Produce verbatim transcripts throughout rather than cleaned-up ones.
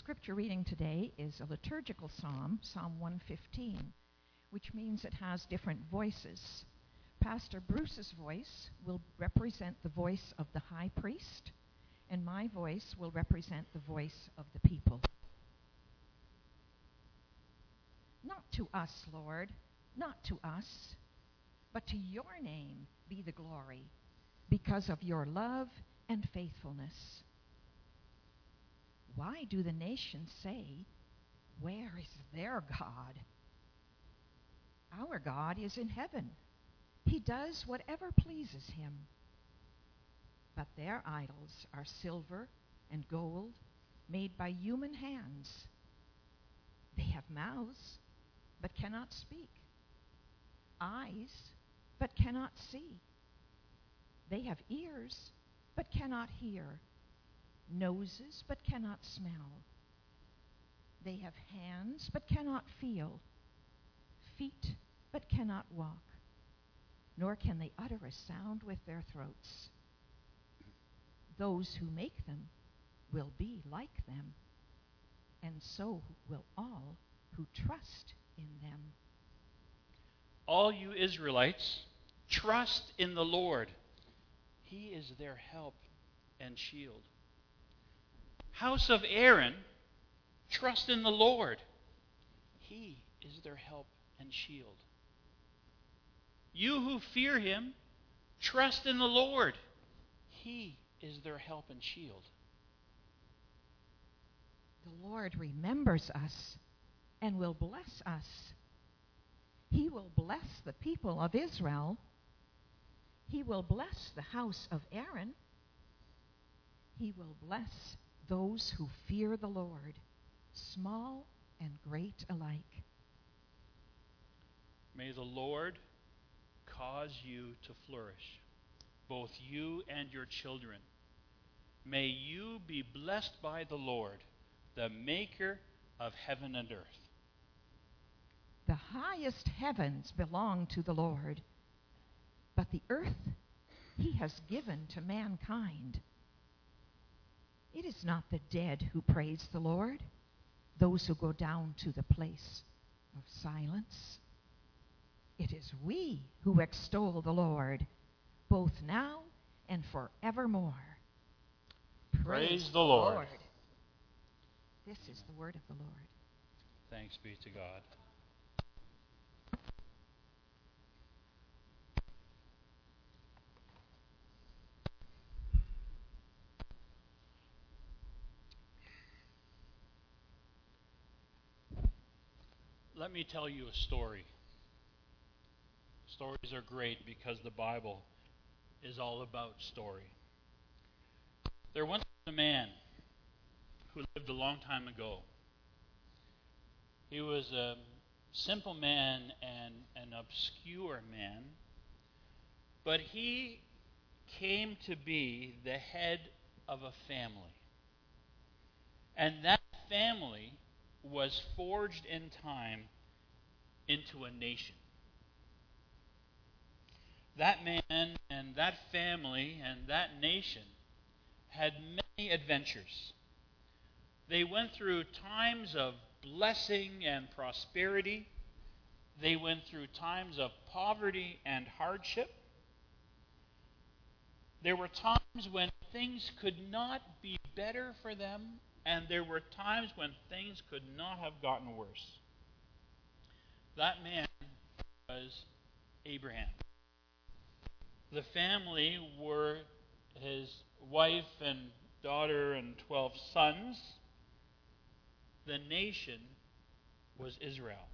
scripture reading today is a liturgical psalm, Psalm one fifteen, which means it has different voices. Pastor Bruce's voice will represent the voice of the high priest, and my voice will represent the voice of the people. Not to us, Lord, not to us, but to your name be the glory, because of your love and faithfulness. Why do the nations say, where is their God? Our God is in heaven. He does whatever pleases him. But their idols are silver and gold, made by human hands. They have mouths, but cannot speak, eyes, but cannot see. They have ears, but cannot hear, noses, but cannot smell. They have hands, but cannot feel, feet, but cannot walk, nor can they utter a sound with their throats. Those who make them will be like them, and so will all who trust in them. All you Israelites, trust in the Lord. He is their help and shield. House of Aaron, trust in the Lord. He is their help and shield. You who fear him, trust in the Lord. He is their help and shield. The Lord remembers us and will bless us. He will bless the people of Israel. He will bless the house of Aaron. He will bless those who fear the Lord, small and great alike. May the Lord cause you to flourish, both you and your children. May you be blessed by the Lord, the maker of heaven and earth. The highest heavens belong to the Lord, but the earth he has given to mankind. It is not the dead who praise the Lord, those who go down to the place of silence. It is we who extol the Lord, both now and forevermore. Praise, Praise the Lord. Lord. This is the word of the Lord. Thanks be to God. Let me tell you a story. Stories are great because the Bible is all about story. There once was a man who lived a long time ago. He was a simple man and an obscure man, but he came to be the head of a family. And that family was forged in time into a nation. That man and that family and that nation had many adventures. They went through times of blessing and prosperity. They went through times of poverty and hardship. There were times when things could not be better for them, and there were times when things could not have gotten worse. That man was Abraham. The family were his wife and daughter and twelve sons. The nation was Israel.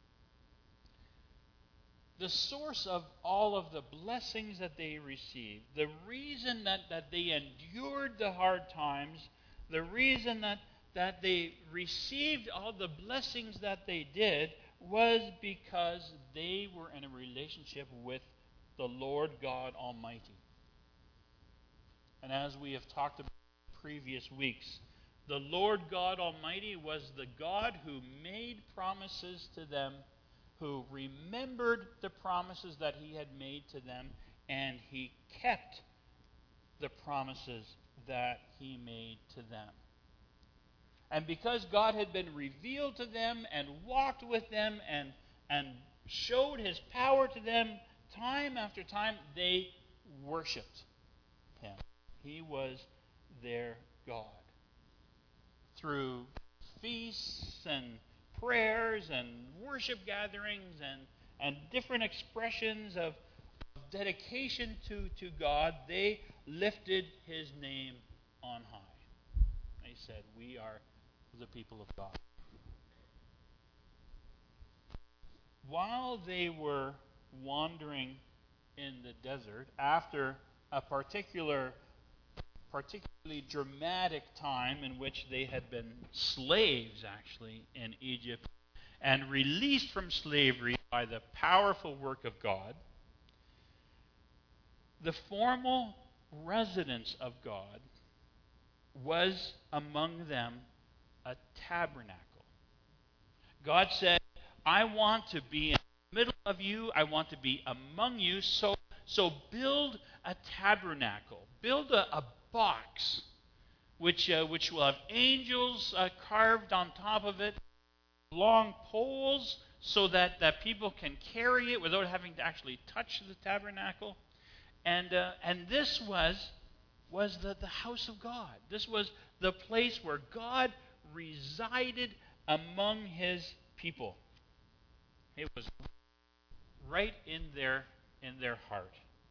The source of all of the blessings that they received, the reason that, that they endured the hard times, the reason that, that they received all the blessings that they did was because they were in a relationship with the Lord God Almighty. And as we have talked about in previous weeks, the Lord God Almighty was the God who made promises to them, who remembered the promises that he had made to them, and he kept the promises that he made to them. And because God had been revealed to them and walked with them and, and showed his power to them time after time, they worshipped him. He was their God. Through feasts and prayers and worship gatherings and, and different expressions of, of dedication to, to God, they lifted his name on high. They said, we are the people of God. While they were wandering in the desert, after a particular, particularly dramatic time in which they had been slaves, actually, in Egypt, and released from slavery by the powerful work of God, the formal residence of God was among them a tabernacle. God said, I want to be in the middle of you. I want to be among you. So, so build a tabernacle. Build a, a box which, uh, which will have angels uh, carved on top of it, long poles so that, that people can carry it without having to actually touch the tabernacle. And, uh, and this was, was the, the house of God. This was the place where God resided among his people. It was right in their in their heart.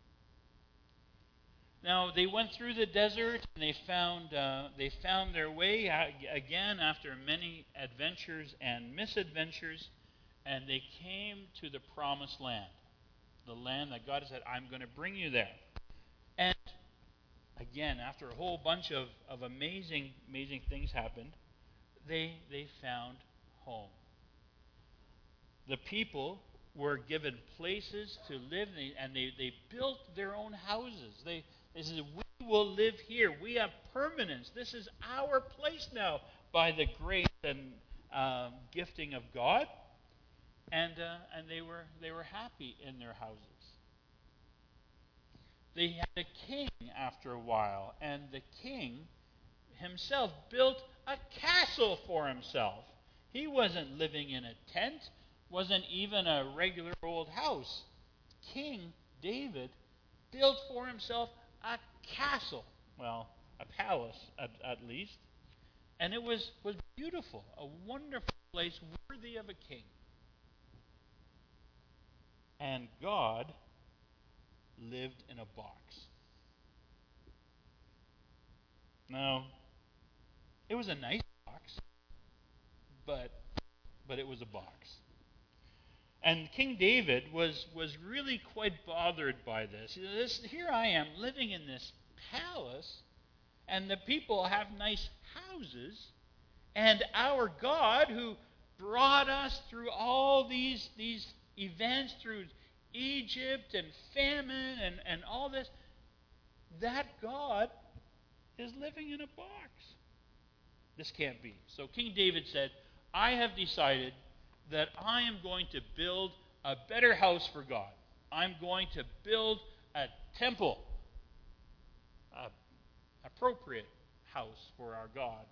Now they went through the desert and they found uh, they found their way again after many adventures and misadventures, and they came to the promised land, the land that God said, "I'm going to bring you there." And again, after a whole bunch of, of amazing amazing things happened, they they found home. The people were given places to live, and they, they built their own houses. They, they said, we will live here. We have permanence. This is our place now by the grace and um, gifting of God. And uh, and they were they were happy in their houses. They had a king after a while, and the king himself built a castle for himself. He wasn't living in a tent. Wasn't even a regular old house. King David built for himself a castle. Well, a palace at, at least. And it was, was beautiful. A wonderful place worthy of a king. And God lived in a box. Now, it was a nice box, but but it was a box. And King David was, was really quite bothered by this. this. Here I am living in this palace, and the people have nice houses, and our God, who brought us through all these, these events, through Egypt and famine and, and all this, that God is living in a box. This can't be. So King David said, I have decided that I am going to build a better house for God. I'm going to build a temple, an appropriate house for our God.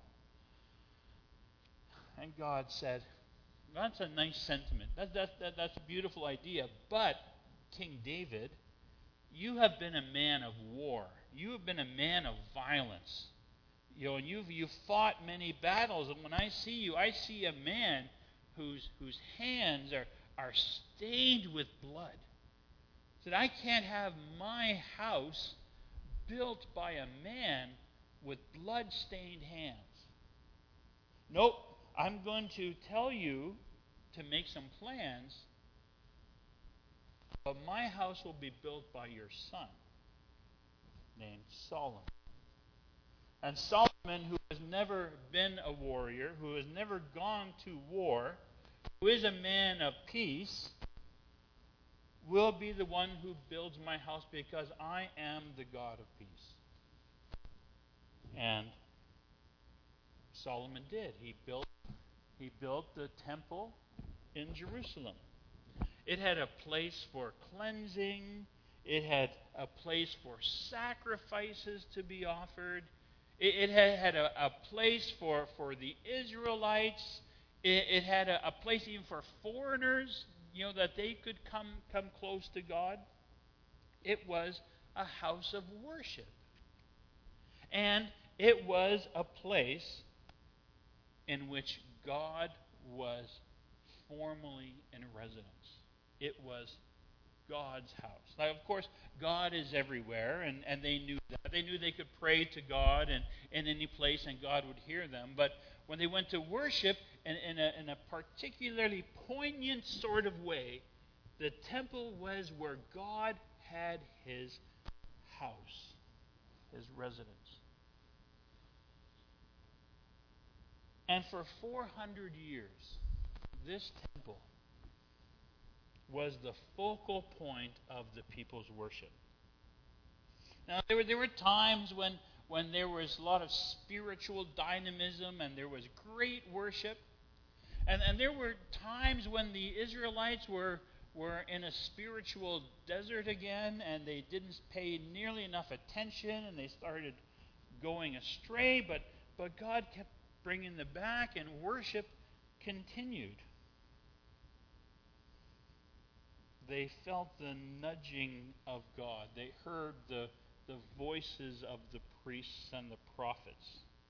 And God said, that's a nice sentiment. That, that, that, that's a beautiful idea. But, King David, you have been a man of war. You have been a man of violence. You know, you've, you've fought many battles. And when I see you, I see a man whose whose hands are, are stained with blood. Said, I can't have my house built by a man with blood-stained hands. Nope, I'm going to tell you to make some plans, but my house will be built by your son, named Solomon. And Solomon, who has never been a warrior, who has never gone to war, who is a man of peace, will be the one who builds my house because I am the God of peace. And Solomon did. He built, he built the temple in Jerusalem. It had a place for cleansing. It had a place for sacrifices to be offered. It, it had, had a, a place for, for the Israelites. It, it had a, a place even for foreigners, you know, that they could come come close to God. It was a house of worship. And it was a place in which God was formally in residence. It was God's house. Now, of course, God is everywhere, and, and they knew that. They knew they could pray to God in, in any place, and God would hear them. But when they went to worship in, in, a, in a particularly poignant sort of way, the temple was where God had his house, his residence. And for four hundred years, this temple was the focal point of the people's worship. Now, there were, there were times when, when there was a lot of spiritual dynamism and there was great worship. And, and there were times when the Israelites were, were in a spiritual desert again and they didn't pay nearly enough attention and they started going astray. But, but God kept bringing them back and worship continued. They felt the nudging of God. They heard the, the voices of the priests and the prophets.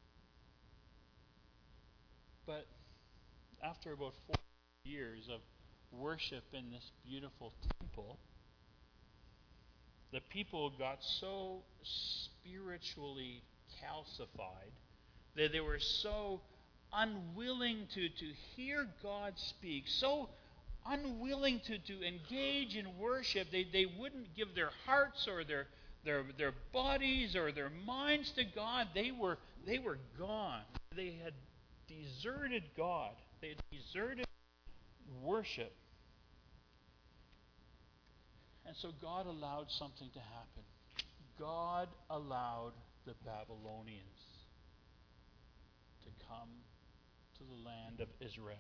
But after about four years of worship in this beautiful temple, the people got so spiritually calcified that they were so unwilling to, to hear God speak, so unwilling to, to engage in worship. They, they wouldn't give their hearts or their, their their bodies or their minds to God. They were they were gone. They had deserted God. They had deserted worship. And so God allowed something to happen. God allowed the Babylonians to come to the land of Israel.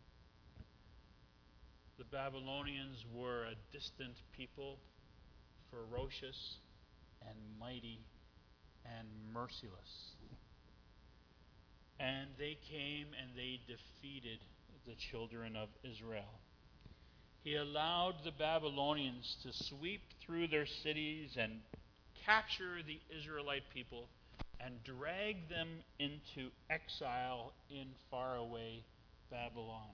The Babylonians were a distant people, ferocious and mighty and merciless. And they came and they defeated the children of Israel. He allowed the Babylonians to sweep through their cities and capture the Israelite people and drag them into exile in faraway Babylon.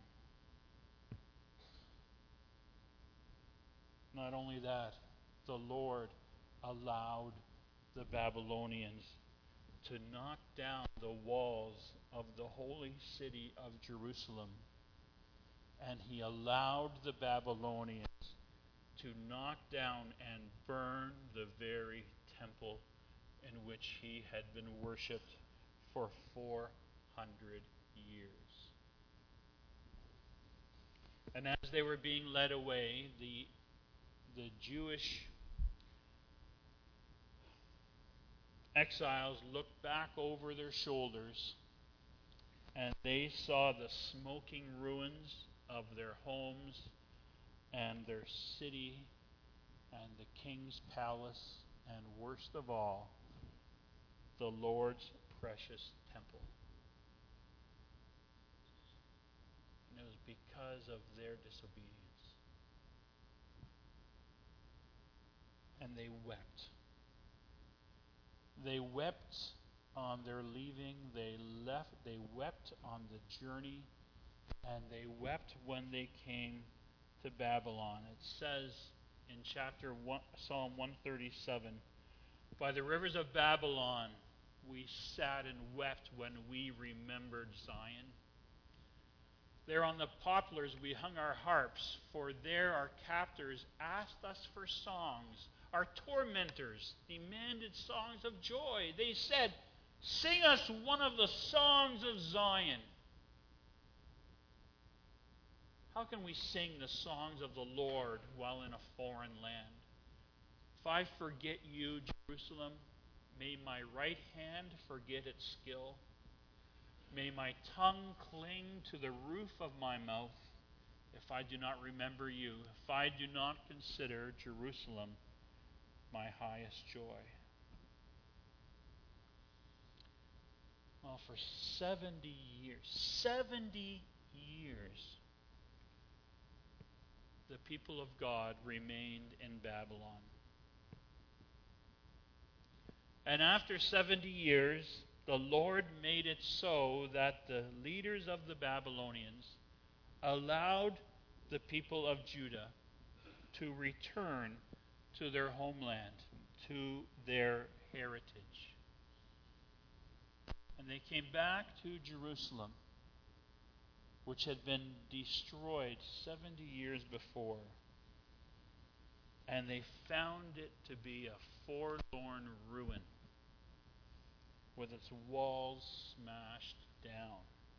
Not only that, the Lord allowed the Babylonians to knock down the walls of the holy city of Jerusalem. And he allowed the Babylonians to knock down and burn the very temple in which he had been worshipped for four hundred years. And as they were being led away, the The Jewish exiles looked back over their shoulders and they saw the smoking ruins of their homes and their city and the king's palace, and worst of all, the Lord's precious temple. And it was because of their disobedience. And they wept. They wept on their leaving. They left. They wept on the journey, and they wept when they came to Babylon. It says in chapter one, Psalm one thirty-seven, "By the rivers of Babylon we sat and wept when we remembered Zion. There on the poplars we hung our harps, for there our captors asked us for songs. Our tormentors demanded songs of joy. They said, 'Sing us one of the songs of Zion.'" How can we sing the songs of the Lord while in a foreign land? If I forget you, Jerusalem, may my right hand forget its skill. May my tongue cling to the roof of my mouth if I do not remember you, if I do not consider Jerusalem my highest joy. Well, for seventy years, seventy years, the people of God remained in Babylon. And after seventy years, the Lord made it so that the leaders of the Babylonians allowed the people of Judah to return to their homeland, to their heritage. And they came back to Jerusalem, which had been destroyed seventy years before. And they found it to be a forlorn ruin, with its walls smashed down.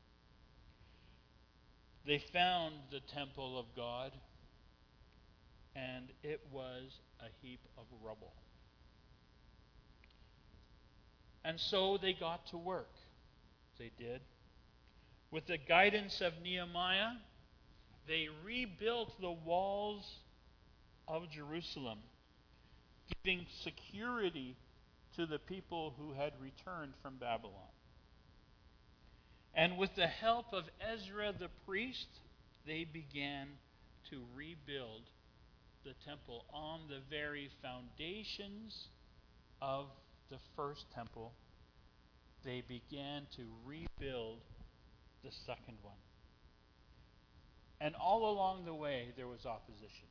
They found the temple of God, and it was a heap of rubble. And so they got to work. They did. With the guidance of Nehemiah, they rebuilt the walls of Jerusalem, giving security to the people who had returned from Babylon. And with the help of Ezra the priest, they began to rebuild the temple on the very foundations of the first temple. They began to rebuild the second one. And all along the way, there was opposition.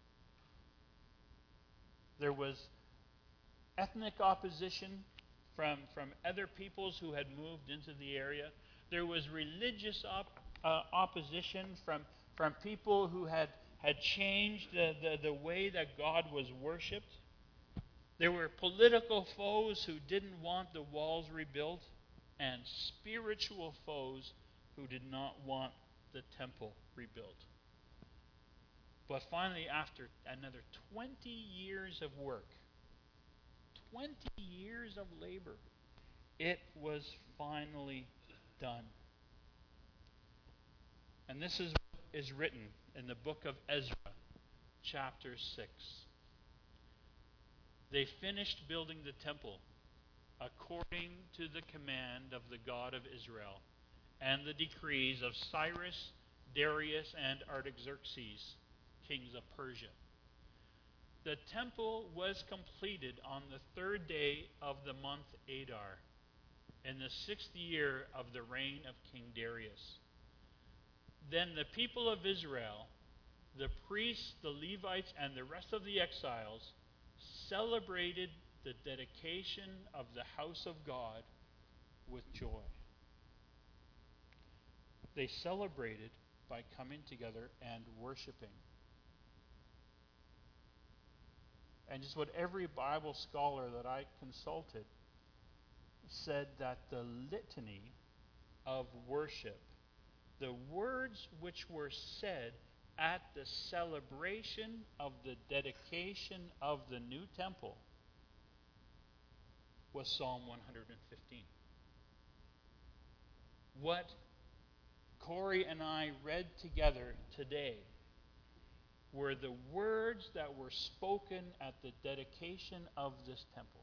There was ethnic opposition from, from other peoples who had moved into the area. There was religious op, uh, opposition from, from people who had, had changed the, the, the way that God was worshipped. There were political foes who didn't want the walls rebuilt, and spiritual foes who did not want the temple rebuilt. But finally, after another twenty years of work, twenty years of labor, it was finally done. And this is what is written in the book of Ezra, chapter six. They finished building the temple according to the command of the God of Israel and the decrees of Cyrus, Darius, and Artaxerxes, kings of Persia. The temple was completed on the third day of the month Adar, in the sixth year of the reign of King Darius. Then the people of Israel, the priests, the Levites, and the rest of the exiles celebrated the dedication of the house of God with joy. They celebrated by coming together and worshiping. And just what every Bible scholar that I consulted said, that the litany of worship, the words which were said at the celebration of the dedication of the new temple, was Psalm one hundred fifteen. What Corey and I read together today were the words that were spoken at the dedication of this temple,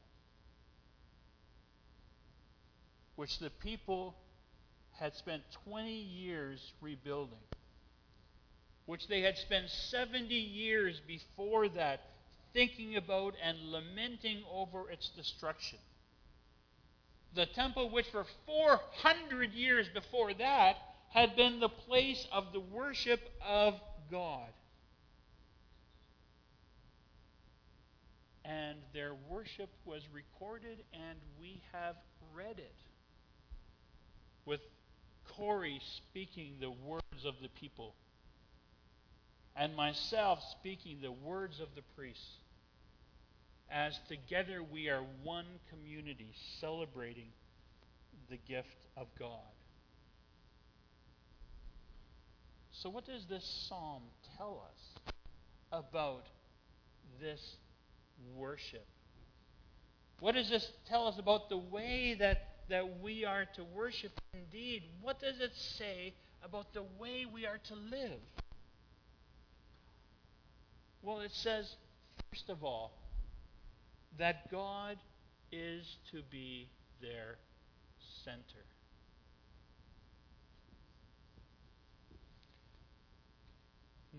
which the people had spent twenty years rebuilding, which they had spent seventy years before that thinking about and lamenting over its destruction. The temple, which for four hundred years before that had been the place of the worship of God. And their worship was recorded, and we have read it, with Corey speaking the words of the people, and myself speaking the words of the priests, as together we are one community celebrating the gift of God. So what does this psalm tell us about this worship? What does this tell us about the way that, that we are to worship indeed? What does it say about the way we are to live? Well, it says, first of all, that God is to be their center.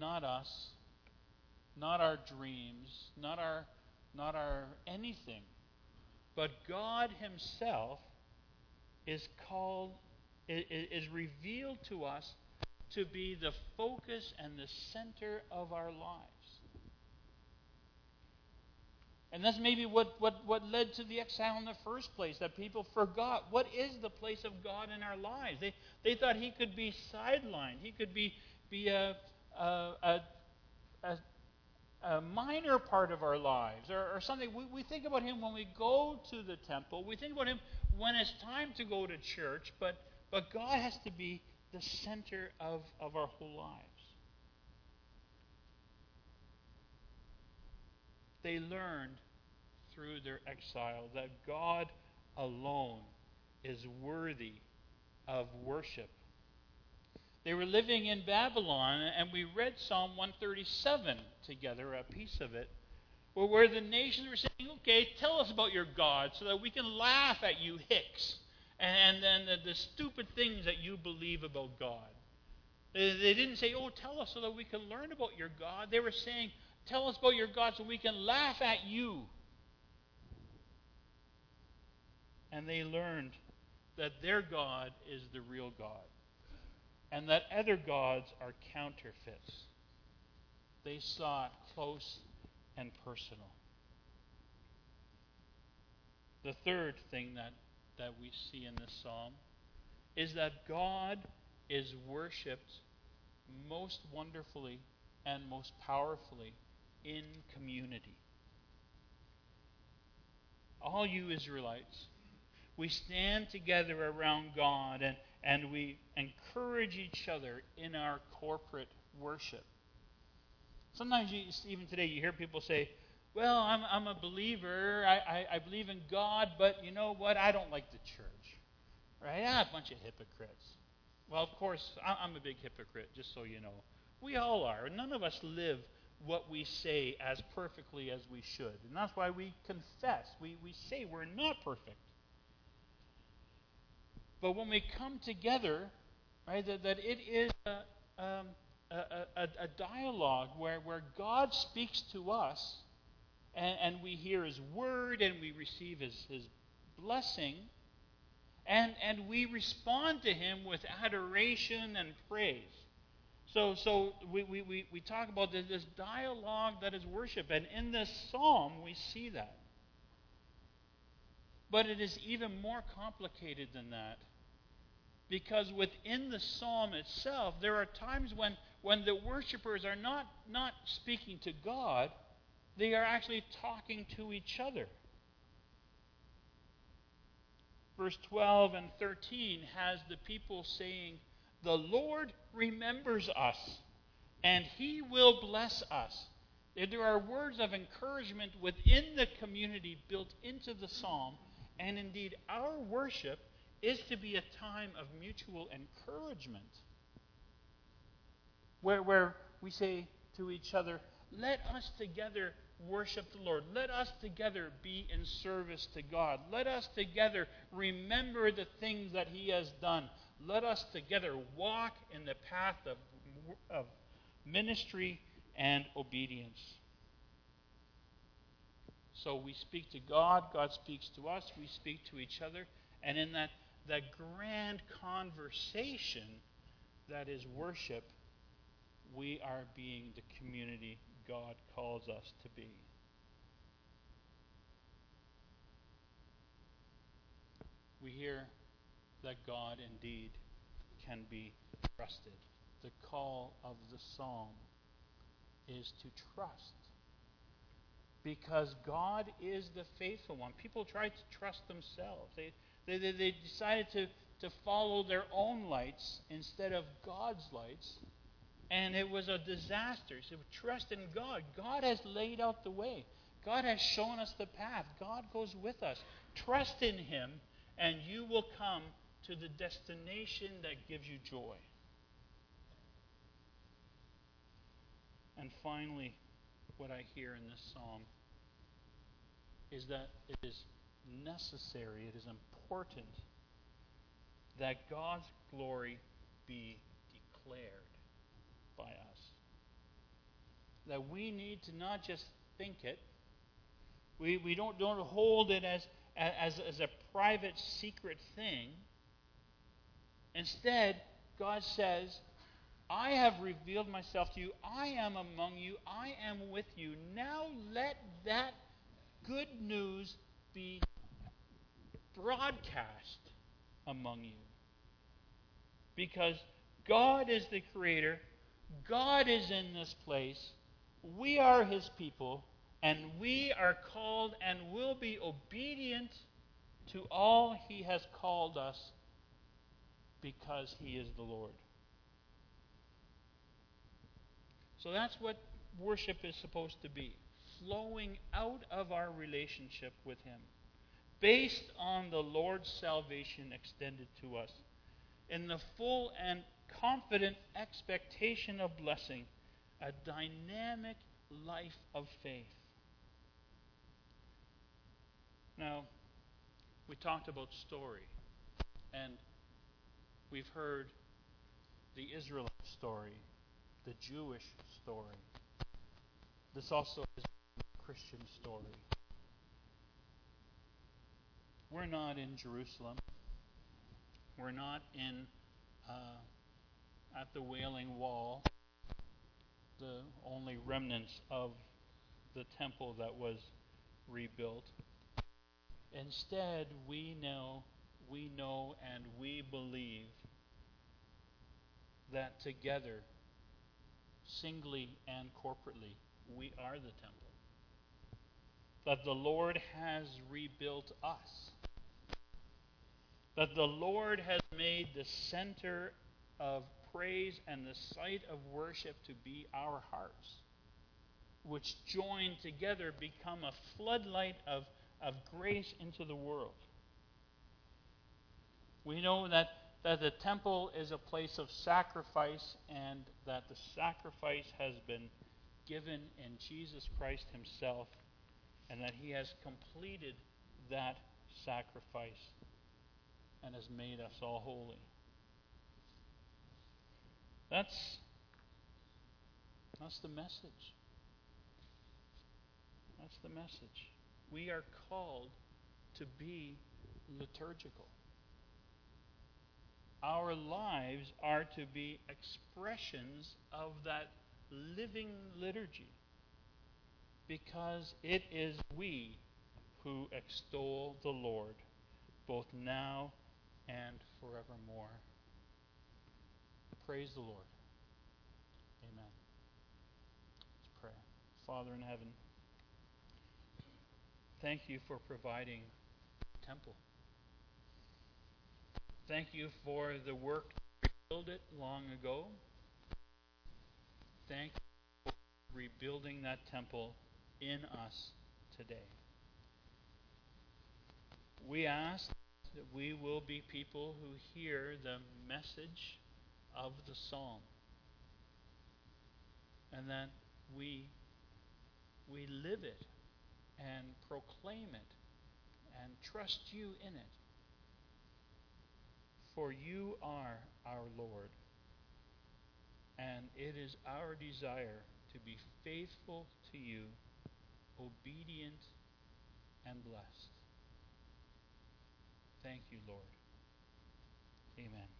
not us, not our dreams, not our not our anything, but God himself is called is, is revealed to us to be the focus and the center of our lives. And that's maybe what, what, what led to the exile in the first place, that people forgot what is the place of God in our lives. They they thought he could be sidelined. He could be, be a, a, a, a, a minor part of our lives or, or something. We, we think about him when we go to the temple. We think about him when it's time to go to church. But, but God has to be the center of, of our whole lives. They learned through their exile that God alone is worthy of worship. They were living in Babylon, and we read Psalm one thirty-seven together, a piece of it, where the nations were saying, okay, tell us about your God so that we can laugh at you hicks and then the, the stupid things that you believe about God. They, they didn't say, oh, tell us so that we can learn about your God. They were saying, tell us about your God so we can laugh at you. And they learned that their God is the real God and that other gods are counterfeits. They saw it close and personal. The third thing that, that we see in this psalm is that God is worshipped most wonderfully and most powerfully in community. All you Israelites, we stand together around God and, and we encourage each other in our corporate worship. Sometimes, you, even today, you hear people say, well, I'm, I'm a believer, I, I, I believe in God, but you know what, I don't like the church. Right? Ah, a bunch of hypocrites. Well, of course, I'm a big hypocrite, just so you know. We all are. None of us live what we say as perfectly as we should. And that's why we confess. We, we say we're not perfect. But when we come together, right, that, that it is a, um, a, a, a dialogue where, where God speaks to us and, and we hear his word and we receive his, his blessing and, and we respond to him with adoration and praise. So so we, we, we, we talk about this, this dialogue that is worship, and in this psalm we see that. But it is even more complicated than that. Because within the psalm itself, there are times when, when the worshipers are not, not speaking to God, they are actually talking to each other. Verse twelve and thirteen has the people saying, the Lord remembers us, and he will bless us. There are words of encouragement within the community built into the psalm, and indeed our worship is to be a time of mutual encouragement, where, where we say to each other, let us together worship the Lord. Let us together be in service to God. Let us together remember the things that he has done. Let us together walk in the path of, of ministry and obedience. So we speak to God, God speaks to us, we speak to each other, and in that, that grand conversation that is worship, we are being the community God calls us to be. We hear that God indeed can be trusted. The call of the psalm is to trust. Because God is the faithful one. People tried to trust themselves. They, they, they, they decided to, to follow their own lights instead of God's lights. And it was a disaster. So trust in God. God has laid out the way. God has shown us the path. God goes with us. Trust in him, and you will come to the destination that gives you joy. And finally, what I hear in this psalm is that it is necessary, it is important that God's glory be declared by us. that we need to not just think it. We, we don't, don't hold it as, as, as a private, secret thing. Instead, God says, I have revealed myself to you. I am among you. I am with you. Now let that good news be broadcast among you. Because God is the Creator. God is in this place. We are His people. And we are called and will be obedient to all He has called us because He is the Lord. So that's what worship is supposed to be. Flowing out of our relationship with Him. Based on the Lord's salvation extended to us. In the full and confident expectation of blessing. A dynamic life of faith. Now, we talked about story. And we've heard the Israelite story. The Jewish story. This also is a Christian story. We're not in Jerusalem. We're not in uh, at the Wailing Wall, the only remnants of the temple that was rebuilt. Instead, we know, we know, and we believe that together, singly and corporately, we are the temple. That the Lord has rebuilt us. That the Lord has made the center of praise and the site of worship to be our hearts, which joined together become a floodlight of, of grace into the world. We know that, that the temple is a place of sacrifice and that the sacrifice has been given in Jesus Christ Himself and that He has completed that sacrifice and has made us all holy. That's, that's the message. That's the message. We are called to be liturgical. Our lives are to be expressions of that living liturgy because it is we who extol the Lord both now and forevermore. Praise the Lord. Amen. Let's pray. Father in heaven, thank you for providing a temple. Thank you for the work to rebuild it long ago. Thank you for rebuilding that temple in us today. We ask that we will be people who hear the message of the psalm and that we we live it and proclaim it and trust you in it. For you are our Lord, and it is our desire to be faithful to you, obedient and blessed. Thank you, Lord. Amen.